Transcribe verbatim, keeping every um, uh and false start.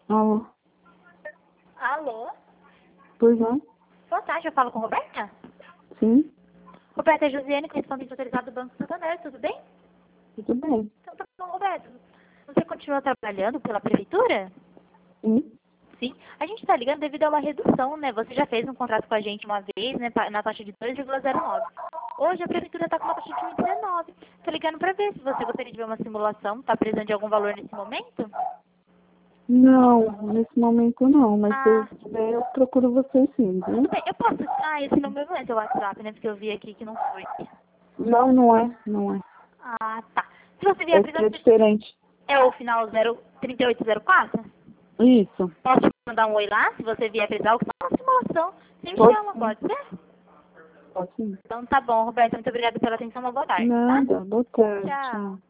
Alô? Alô? Pois não? Boa tarde, eu falo com Roberta? Sim, Roberta é Josiane, correspondente autorizado do Banco Santander, tudo bem? tudo bem. Então tá bom, Roberta. Você continua trabalhando pela prefeitura? Sim, Sim. A gente está ligando devido a uma redução, né? Você já fez um contrato com a gente uma vez, né? pa- Na taxa de dois vírgula zero nove. Hoje a prefeitura está com uma taxa de um vírgula dezenove. Estou ligando para ver se você gostaria de ver uma simulação. Está precisando de algum valor nesse momento? não, nesse momento não, mas se eu Ah, tiver, eu procuro vocês sim, viu? tudo bem. Eu posso... Ah, esse número não é seu WhatsApp, né? Porque eu vi aqui que não foi. Não, não é, não é. Ah, tá. Se você vier Esse é precisando... diferente. É o final zero trinta e oito zero quatro? Isso, Posso te mandar um oi lá, se você vier precisar, que é uma simulação. Você me pode chama, sim, pode ser? pode sim. Então tá bom, Roberto. Muito obrigada pela atenção. Uma boa tarde, tá? Nada, boa tarde, Tchau. tchau.